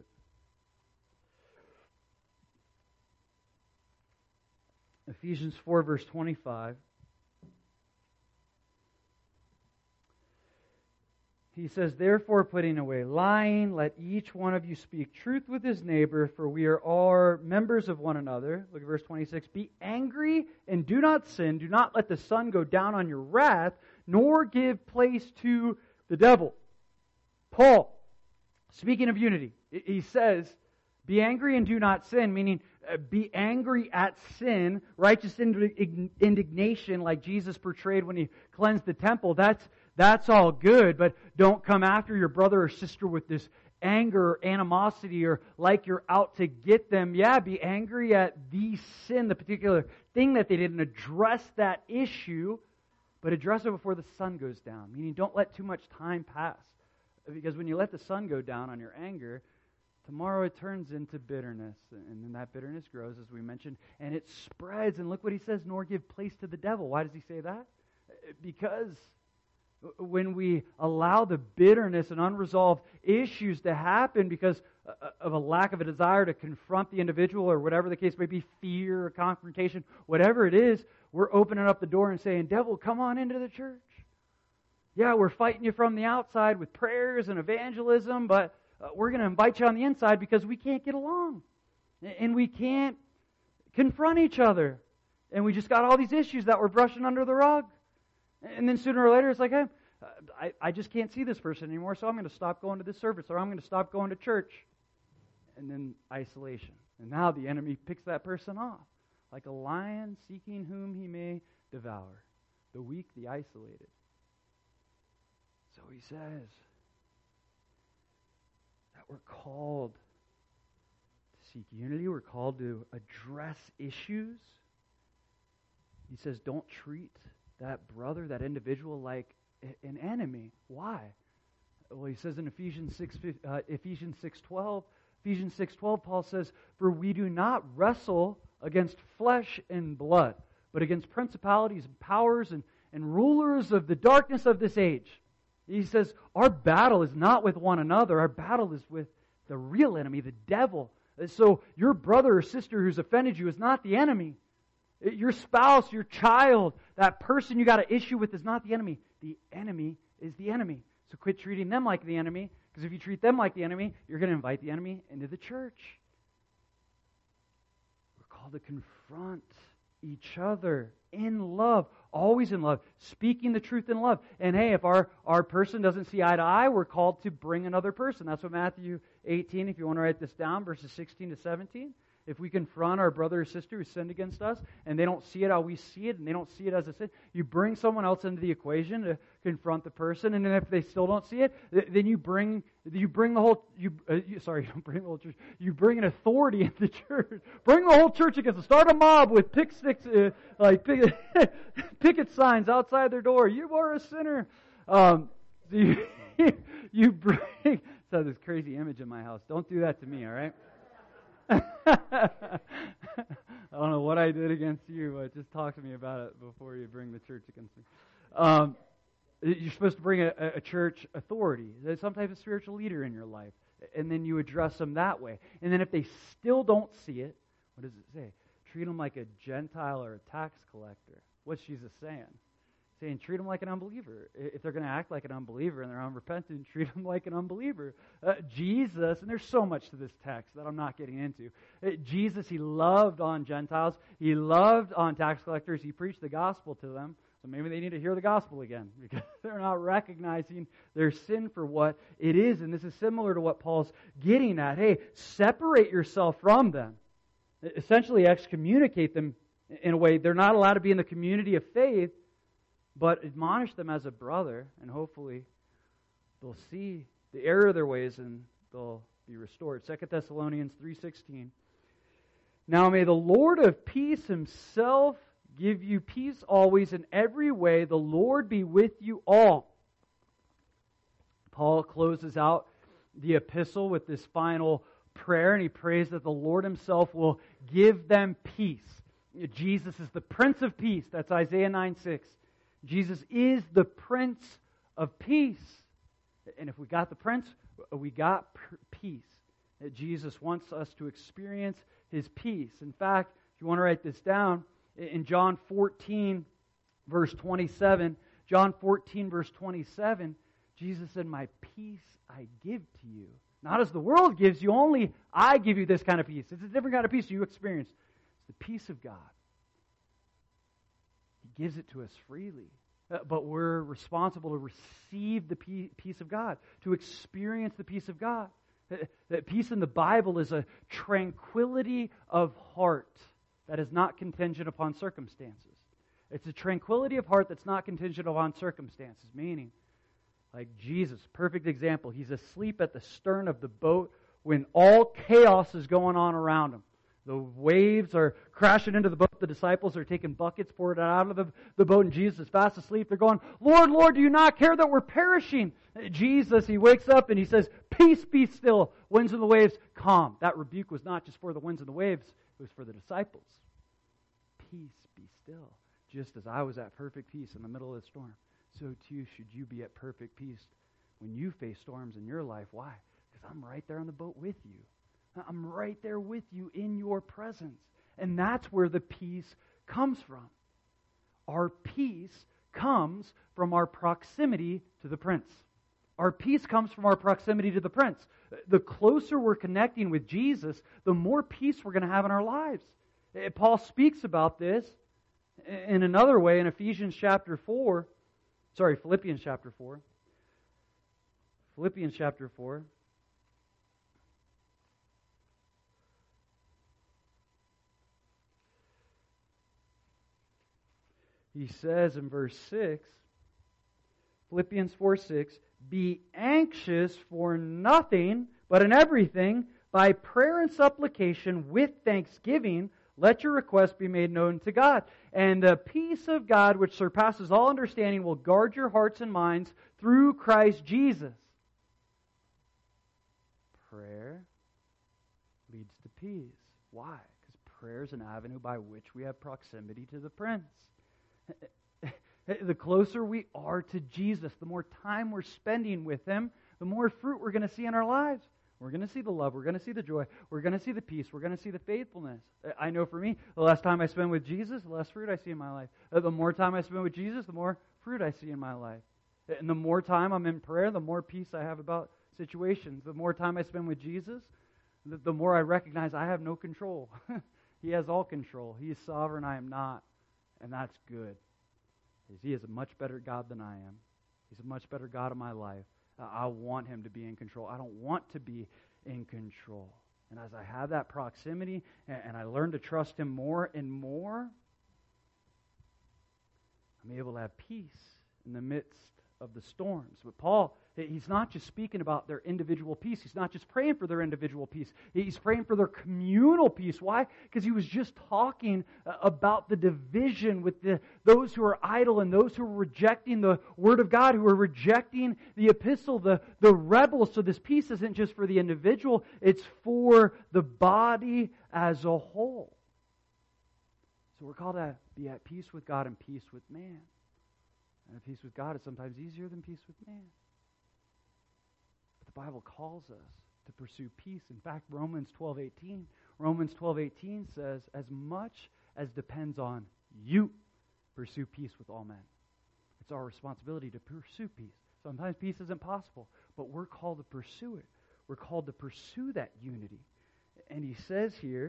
Ephesians four, verse twenty-five. He says, therefore, putting away lying, let each one of you speak truth with his neighbor, for we are all members of one another. Look at verse twenty-six. Be angry and do not sin. Do not let the sun go down on your wrath, nor give place to the devil. Paul, speaking of unity, he says, be angry and do not sin, meaning uh, be angry at sin, righteous indignation like Jesus portrayed when he cleansed the temple. That's That's all good, but don't come after your brother or sister with this anger or animosity or like you're out to get them. Yeah, be angry at the sin, the particular thing that they didn't address that issue, but address it before the sun goes down. Meaning don't let too much time pass. Because when you let the sun go down on your anger, tomorrow it turns into bitterness. And then that bitterness grows, as we mentioned, and it spreads. And look what he says, nor give place to the devil. Why does he say that? Because when we allow the bitterness and unresolved issues to happen because of a lack of a desire to confront the individual or whatever the case may be, fear or confrontation, whatever it is, we're opening up the door and saying, devil, come on into the church. Yeah, we're fighting you from the outside with prayers and evangelism, but we're going to invite you on the inside because we can't get along. And we can't confront each other. And we just got all these issues that we're brushing under the rug. And then sooner or later, it's like, hey, I, I just can't see this person anymore, so I'm going to stop going to this service, or I'm going to stop going to church. And then isolation. And now the enemy picks that person off, like a lion seeking whom he may devour. The weak, the isolated. So he says that we're called to seek unity. We're called to address issues. He says, don't treat that brother, that individual, like an enemy. Why? Well, he says in Ephesians six, uh, Ephesians six twelve, Ephesians six twelve, Paul says, "For we do not wrestle against flesh and blood, but against principalities and powers and, and rulers of the darkness of this age." He says, our battle is not with one another. Our battle is with the real enemy, the devil. So your brother or sister who's offended you is not the enemy. Your spouse, your child, that person you got an issue with is not the enemy. The enemy is the enemy. So quit treating them like the enemy, because if you treat them like the enemy, you're going to invite the enemy into the church. We're called to confront each other in love, always in love, speaking the truth in love. And hey, if our, our person doesn't see eye to eye, we're called to bring another person. That's what Matthew eighteen, if you want to write this down, verses sixteen to seventeen. If we confront our brother or sister who sinned against us, and they don't see it how we see it, and they don't see it as a sin, you bring someone else into the equation to confront the person, and then if they still don't see it, then you bring you bring the whole you, uh, you sorry, you don't bring the whole church. You bring an authority in the church. Bring the whole church against them. Start a mob with pick sticks, uh, like picket, picket signs outside their door. You are a sinner. Um, so you, you bring. So this crazy image in my house. Don't do that to me. All right. I don't know what I did against you, but just talk to me about it before you bring the church against me. Um, you're supposed to bring a, a church authority, some type of spiritual leader in your life, and then you address them that way. And then if they still don't see it, what does it say? Treat them like a Gentile or a tax collector. What's Jesus saying? Saying treat them like an unbeliever. If they're going to act like an unbeliever and they're unrepentant, treat them like an unbeliever. Uh, Jesus, and there's so much to this text that I'm not getting into. Uh, Jesus, He loved on Gentiles. He loved on tax collectors. He preached the gospel to them. So maybe they need to hear the gospel again because they're not recognizing their sin for what it is. And this is similar to what Paul's getting at. Hey, separate yourself from them. Essentially excommunicate them in a way. They're not allowed to be in the community of faith, but admonish them as a brother, and hopefully they'll see the error of their ways and they'll be restored. Second Thessalonians three sixteen. Now may the Lord of peace Himself give you peace always in every way. The Lord be with you all. Paul closes out the epistle with this final prayer, and he prays that the Lord Himself will give them peace. Jesus is the Prince of Peace. That's Isaiah nine six. Jesus is the Prince of Peace. And if we got the Prince, we got peace. Jesus wants us to experience His peace. In fact, if you want to write this down, in John fourteen, verse twenty-seven, John fourteen, verse twenty-seven, Jesus said, my peace I give to you. Not as the world gives you, only I give you this kind of peace. It's a different kind of peace you experience. It's the peace of God. He gives it to us freely. Uh, but we're responsible to receive the peace of God, to experience the peace of God. That peace in the Bible is a tranquility of heart that is not contingent upon circumstances. It's a tranquility of heart that's not contingent upon circumstances, meaning, like Jesus, perfect example, he's asleep at the stern of the boat when all chaos is going on around him. The waves are crashing into the boat. The disciples are taking buckets, pouring it out of the, the boat, and Jesus is fast asleep. They're going, Lord, Lord, do you not care that we're perishing? Jesus, he wakes up and he says, peace, be still. Winds and the waves, calm. That rebuke was not just for the winds and the waves. It was for the disciples. Peace, be still. Just as I was at perfect peace in the middle of the storm, so too should you be at perfect peace when you face storms in your life. Why? Because I'm right there on the boat with you. I'm right there with you in your presence. And that's where the peace comes from. Our peace comes from our proximity to the Prince. Our peace comes from our proximity to the Prince. The closer we're connecting with Jesus, the more peace we're going to have in our lives. Paul speaks about this in another way in Ephesians chapter four. Sorry, Philippians chapter four. Philippians chapter four. He says in verse six, Philippians four six, be anxious for nothing, but in everything, by prayer and supplication with thanksgiving, let your requests be made known to God. And the peace of God, which surpasses all understanding, will guard your hearts and minds through Christ Jesus. Prayer leads to peace. Why? Because prayer is an avenue by which we have proximity to the Prince. The closer we are to Jesus, the more time we're spending with Him, the more fruit we're going to see in our lives. We're going to see the love. We're going to see the joy. We're going to see the peace. We're going to see the faithfulness. I know for me, the less time I spend with Jesus, the less fruit I see in my life. The more time I spend with Jesus, the more fruit I see in my life. And the more time I'm in prayer, the more peace I have about situations. The more time I spend with Jesus, the, the more I recognize I have no control. He has all control. He is sovereign. I am not. And that's good. Because He is a much better God than I am. He's a much better God in my life. Uh, I want Him to be in control. I don't want to be in control. And as I have that proximity and, and I learn to trust Him more and more, I'm able to have peace in the midst of the storms. But Paul, he's not just speaking about their individual peace. He's not just praying for their individual peace. He's praying for their communal peace. Why? Because he was just talking about the division with the those who are idle and those who are rejecting the Word of God, who are rejecting the epistle, the, the rebels. So this peace isn't just for the individual, it's for the body as a whole. So we're called to be at peace with God and peace with man. And peace with God is sometimes easier than peace with man. But the Bible calls us to pursue peace. In fact, Romans twelve eighteen, Romans twelve eighteen says, as much as depends on you, pursue peace with all men. It's our responsibility to pursue peace. Sometimes peace isn't possible, but we're called to pursue it. We're called to pursue that unity. And he says here,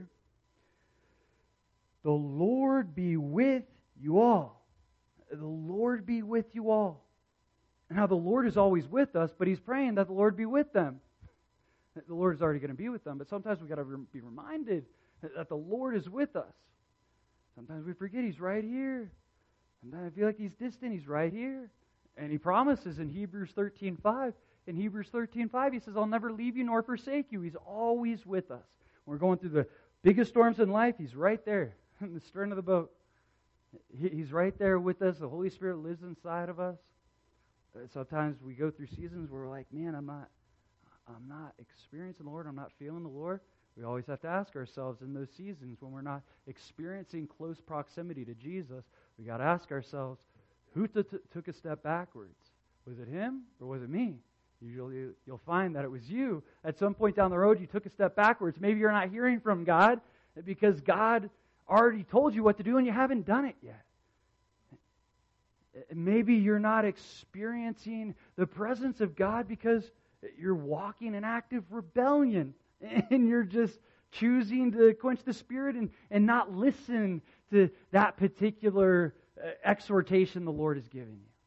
the Lord be with you all. The Lord be with you all. Now, the Lord is always with us, but He's praying that the Lord be with them. The Lord is already going to be with them, but sometimes we've got to be reminded that the Lord is with us. Sometimes we forget He's right here. Sometimes I feel like He's distant. He's right here. And He promises in Hebrews thirteen five, in Hebrews thirteen five, He says, I'll never leave you nor forsake you. He's always with us. When we're going through the biggest storms in life, He's right there in the stern of the boat. He's right there with us. The Holy Spirit lives inside of us. Sometimes we go through seasons where we're like, man, I'm not I'm not experiencing the Lord. I'm not feeling the Lord. We always have to ask ourselves in those seasons when we're not experiencing close proximity to Jesus, we got to ask ourselves, who t- t- took a step backwards? Was it Him or was it me? Usually you'll find that it was you. At some point down the road, you took a step backwards. Maybe you're not hearing from God because God already told you what to do and you haven't done it yet. Maybe you're not experiencing the presence of God because you're walking in active rebellion and you're just choosing to quench the Spirit and, and not listen to that particular exhortation the Lord has given you.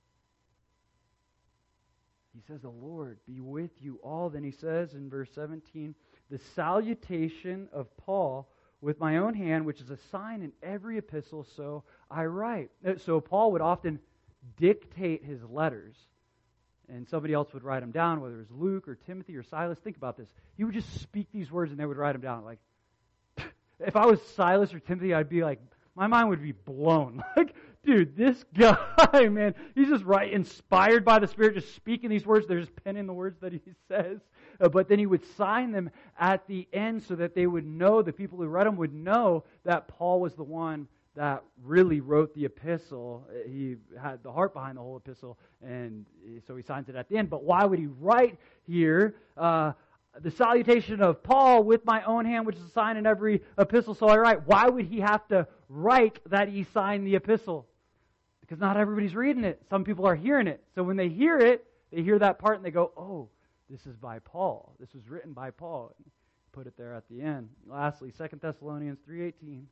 He says, the Lord be with you all. Then he says in verse seventeen, the salutation of Paul with my own hand, which is a sign in every epistle, so I write. So Paul would often dictate his letters, and somebody else would write them down, whether it was Luke or Timothy or Silas. Think about this. He would just speak these words and they would write them down. Like, if I was Silas or Timothy, I'd be like, my mind would be blown. Like, dude, this guy, man, he's just right, inspired by the Spirit, just speaking these words. They're just penning the words that he says. Uh, but then he would sign them at the end so that they would know, the people who read them would know that Paul was the one that really wrote the epistle. He had the heart behind the whole epistle, and so he signs it at the end. But why would he write here, uh, the salutation of Paul with my own hand, which is a sign in every epistle, so I write? Why would he have to write that he signed the epistle? Because not everybody's reading it. Some people are hearing it. So when they hear it, they hear that part and they go, oh, this is by Paul. This was written by Paul. Put it there at the end. Lastly, Second Thessalonians three eighteen.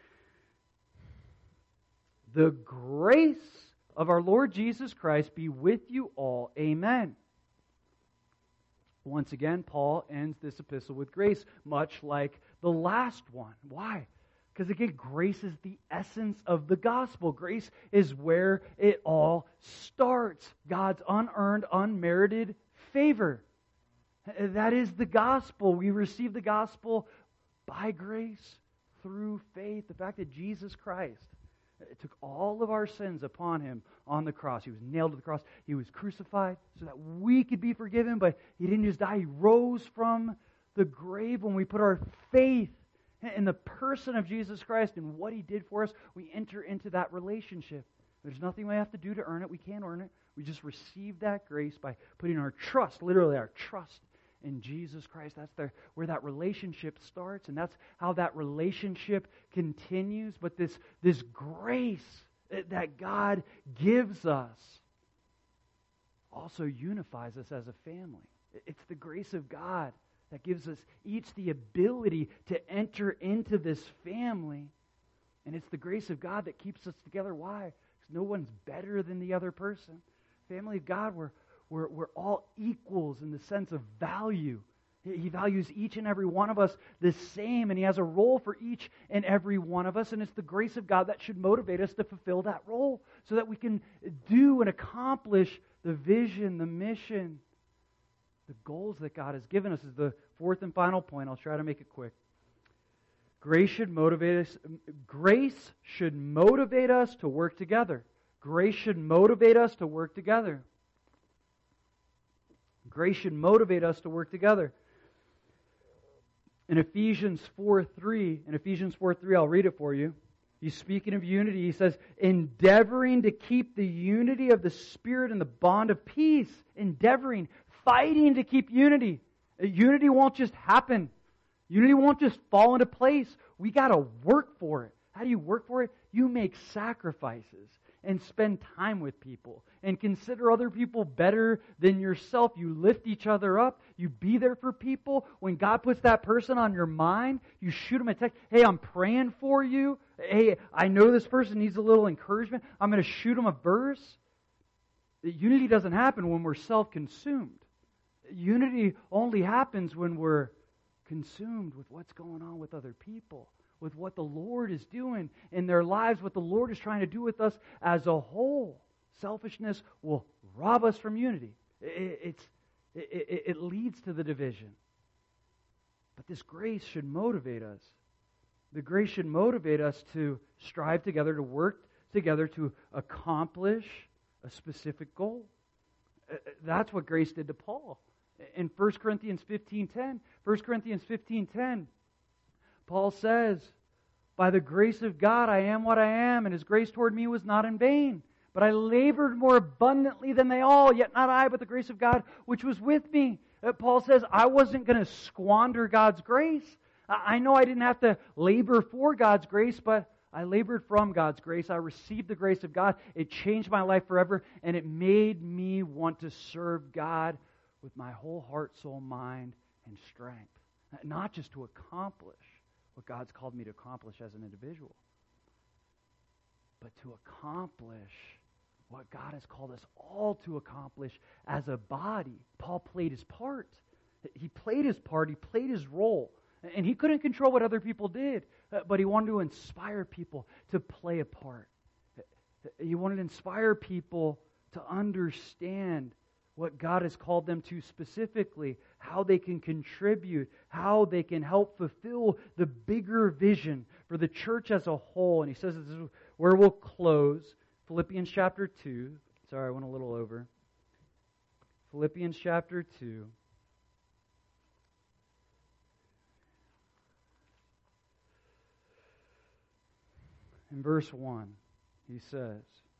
The grace of our Lord Jesus Christ be with you all. Amen. Once again, Paul ends this epistle with grace, much like the last one. Why? Because again, grace is the essence of the gospel. Grace is where it all starts. God's unearned, unmerited favor. That is the gospel. We receive the gospel by grace through faith. The fact that Jesus Christ took all of our sins upon Him on the cross. He was nailed to the cross. He was crucified so that we could be forgiven, but He didn't just die. He rose from the grave. When we put our faith in the person of Jesus Christ and what He did for us, we enter into that relationship. There's nothing we have to do to earn it. We can't earn it. We just receive that grace by putting our trust, literally our trust, in Jesus Christ. That's the, where that relationship starts, and that's how that relationship continues. But this, this grace that God gives us also unifies us as a family. It's the grace of God that gives us each the ability to enter into this family. And it's the grace of God that keeps us together. Why? Because no one's better than the other person. Family of God, we're We're, we're all equals in the sense of value. He values each and every one of us the same, and He has a role for each and every one of us, and it's the grace of God that should motivate us to fulfill that role so that we can do and accomplish the vision, the mission, the goals that God has given us. Is the fourth and final point. I'll try to make it quick. Grace should motivate us. Grace should motivate us to work together. Grace should motivate us to work together. Grace should motivate us to work together. In Ephesians four three, in Ephesians four three, I'll read it for you. He's speaking of unity. He says, endeavoring to keep the unity of the Spirit in the bond of peace. Endeavoring, fighting to keep unity. Unity won't just happen. Unity won't just fall into place. We got to work for it. How do you work for it? You make sacrifices and spend time with people and consider other people better than yourself. You lift each other up. You be there for people. When God puts that person on your mind, you shoot them a text. Hey, I'm praying for you. Hey, I know this person needs a little encouragement. I'm going to shoot them a verse. Unity doesn't happen when we're self-consumed. Unity only happens when we're consumed with what's going on with other people, with what the Lord is doing in their lives, what the Lord is trying to do with us as a whole. Selfishness will rob us from unity. It, it's, it, it leads to the division. But this grace should motivate us. The grace should motivate us to strive together, to work together to accomplish a specific goal. That's what grace did to Paul. In First Corinthians fifteen ten, First Corinthians fifteen ten, Paul says, by the grace of God I am what I am, and His grace toward me was not in vain. But I labored more abundantly than they all, yet not I, but the grace of God which was with me. Uh, Paul says, I wasn't going to squander God's grace. I know I didn't have to labor for God's grace, but I labored from God's grace. I received the grace of God. It changed my life forever, and it made me want to serve God with my whole heart, soul, mind, and strength. Not just to accomplish what God's called me to accomplish as an individual, but to accomplish what God has called us all to accomplish as a body. Paul played his part. He played his part. He played his role. And he couldn't control what other people did, but he wanted to inspire people to play a part. He wanted to inspire people to understand what God has called them to specifically, how they can contribute, how they can help fulfill the bigger vision for the church as a whole. And he says this is where we'll close. Philippians chapter two. Sorry, I went a little over. Philippians chapter two. In verse one, he says,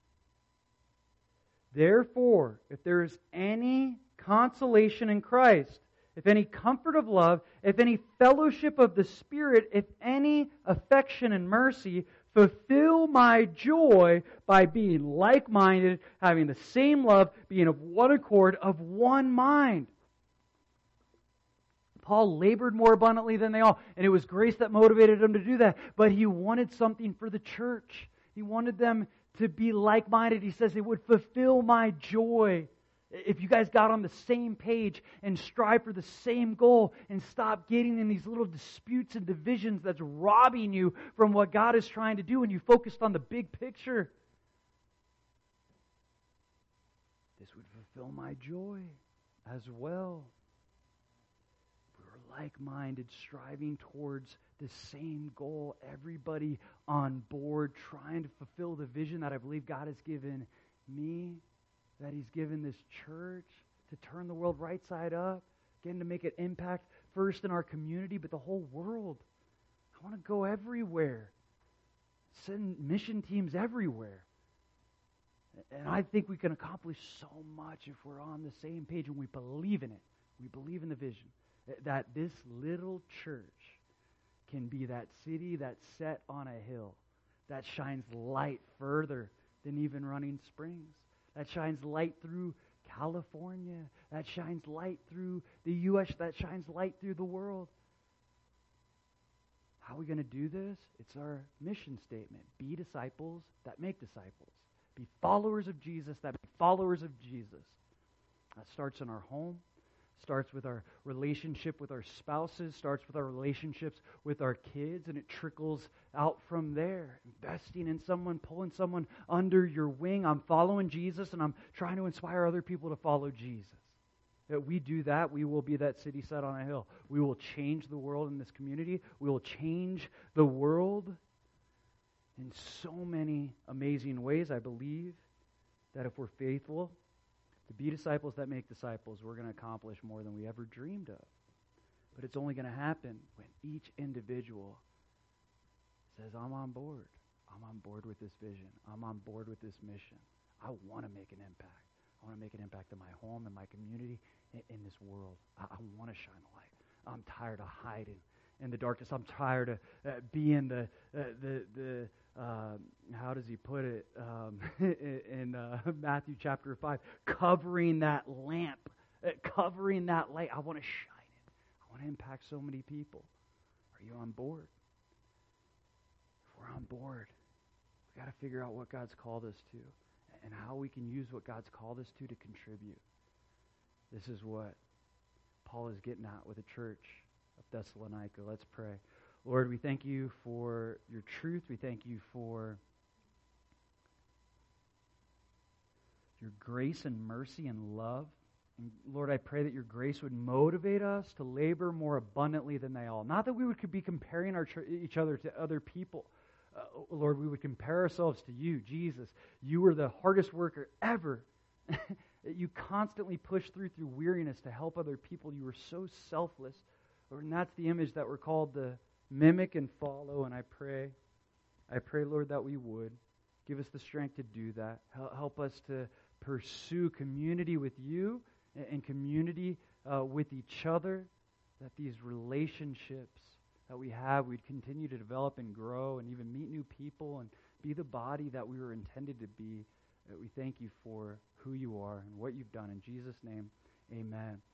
"Therefore, if there is any consolation in Christ, if any comfort of love, if any fellowship of the Spirit, if any affection and mercy, fulfill my joy by being like-minded, having the same love, being of one accord, of one mind." Paul labored more abundantly than they all, and it was grace that motivated him to do that. But he wanted something for the church. He wanted them to be like-minded. He says it would fulfill my joy if you guys got on the same page and strive for the same goal and stop getting in these little disputes and divisions that's robbing you from what God is trying to do, and you focused on the big picture. This would fulfill my joy as well. Like-minded, striving towards the same goal, everybody on board, trying to fulfill the vision that I believe God has given me, that He's given this church, to turn the world right side up, again, to make an impact first in our community, but the whole world. I want to go everywhere, send mission teams everywhere. And I think we can accomplish so much if we're on the same page and we believe in it. We believe in the vision. That this little church can be that city that's set on a hill, that shines light further than even Running Springs, that shines light through California, that shines light through the U S, that shines light through the world. How are we going to do this? It's our mission statement. Be disciples that make disciples. Be followers of Jesus that make followers of Jesus. That starts in our home. Starts with our relationship with our spouses, starts with our relationships with our kids, and it trickles out from there. Investing in someone, pulling someone under your wing. I'm following Jesus, and I'm trying to inspire other people to follow Jesus. If we do that, we will be that city set on a hill. We will change the world in this community. We will change the world in so many amazing ways. I believe that if we're faithful to be disciples that make disciples, we're going to accomplish more than we ever dreamed of. But it's only going to happen when each individual says, I'm on board. I'm on board with this vision. I'm on board with this mission. I want to make an impact. I want to make an impact in my home, in my community, in, in this world. I, I want to shine a light. I'm tired of hiding in the darkness. I'm tired of uh, being the, uh, the, the, Uh, how does he put it um, in uh, Matthew chapter five? Covering that lamp, uh, covering that light. I want to shine it. I want to impact so many people. Are you on board? If we're on board, we've got to figure out what God's called us to and how we can use what God's called us to to contribute. This is what Paul is getting at with the church of Thessalonica. Let's pray. Lord, we thank you for your truth. We thank you for your grace and mercy and love. And Lord, I pray that your grace would motivate us to labor more abundantly than they all. Not that we would be comparing our ch- each other to other people. Uh, Lord, we would compare ourselves to you, Jesus. You were the hardest worker ever. You constantly pushed through through weariness to help other people. You were so selfless. Lord, and that's the image that we're called to mimic and follow, and I pray, I pray, Lord, that we would. Give us the strength to do that. Help us to pursue community with you and community uh, with each other, that these relationships that we have, we'd continue to develop and grow and even meet new people and be the body that we were intended to be. Uh, we thank you for who you are and what you've done. In Jesus' name, amen.